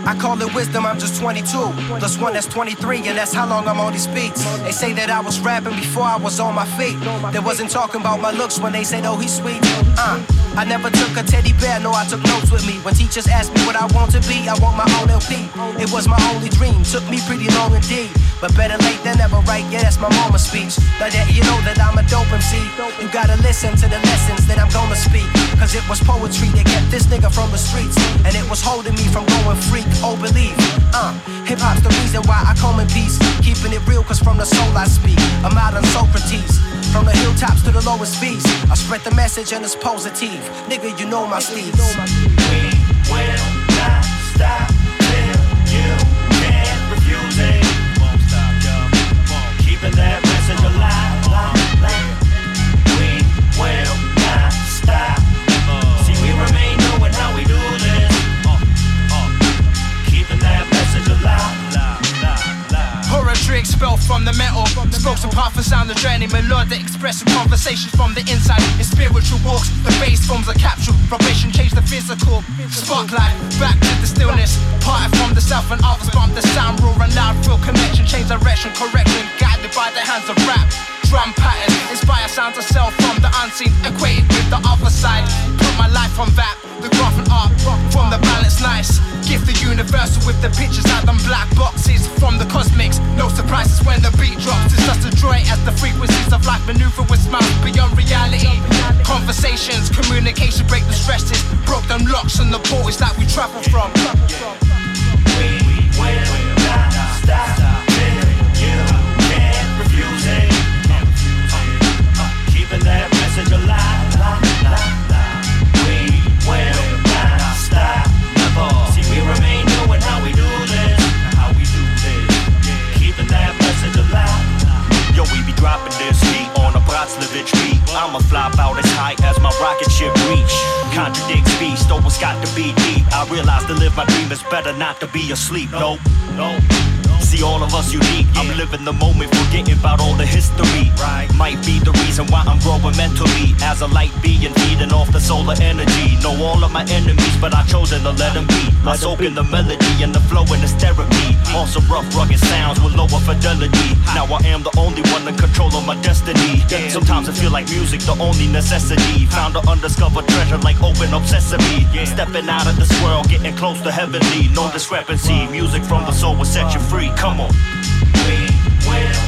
I call it wisdom, I'm just 22. Plus one that's 23, and that's how long I'm on these beats. They say that I was rapping before I was on my feet. They wasn't talking about my looks when they said, oh, he's sweet. I never took a teddy bear, no, I took notes with me. When teachers asked me what I want to be, I want my own LP. It was my only dream, took me pretty long indeed. But better late than never, right? Yeah, that's my mama's speech. Now that you know that I'm a dope MC, you gotta listen to the lessons that I'm gonna speak. Cause it was poetry that kept this nigga from the streets, and it was holding me from going freak, oh believe. Hip-hop's the reason why I come in peace. Keeping it real cause from the soul I speak. I'm out on Socrates, from the hilltops to the lowest beats. I spread the message and it's positive. Nigga, you know my steeds. We will not stop till you can't refuse it. Won't stop, y'all. Keeping that message alive. We will not stop. See, we remain knowing how we do this. Keeping that message alive. Poetry expelled from the metal. Spoke some path and sound the journey. Melodic expressive conversations from the inside. In spiritual walks, the bass forms a capsule. Vibration changed the physical. Spotlight, back to the stillness. Parted from the south and others bump the sound. Raw and loud, feel connection. Change direction, correction. Guided by the hands of rap. Drum pattern, inspire sounds of self from the unseen. Equated with the other side. Put my life on that. The graph and art from the balance nice. Gift the universal with the pictures out them black boxes from the cosmics. No surprises when the beat drops. It's just a joy as the frequencies of life maneuver with smiles beyond reality. Conversations, communication, break the stresses. Broke them locks on the portals that we travel from. We will not stop till you can't refuse it. Keeping that message alive. We will not stop. See, we remain knowing how we do this. Keeping that message alive. Yo, we be dropping this heat on a Bratslevich beat. I'ma fly about as high as my rocket ship reach. Contradict speech, though it's got to be deep. I realize to live my dream is better not to be asleep. No. See, all of us unique. I'm living the moment, forgetting about all the history. Might be the reason why I'm growing mentally. As a light being feeding off the solar energy. Know all of my enemies, but I've chosen to let them be. I soak in the melody and the flow and it's therapy. On some rough, rugged sounds with lower fidelity. Now I am the only one in control of my destiny. Sometimes I feel like music, the only necessity. Found an undiscovered treasure like open up sesame. Stepping out of this world, getting close to heavenly. No discrepancy, music from the soul will set you free. Come on. We will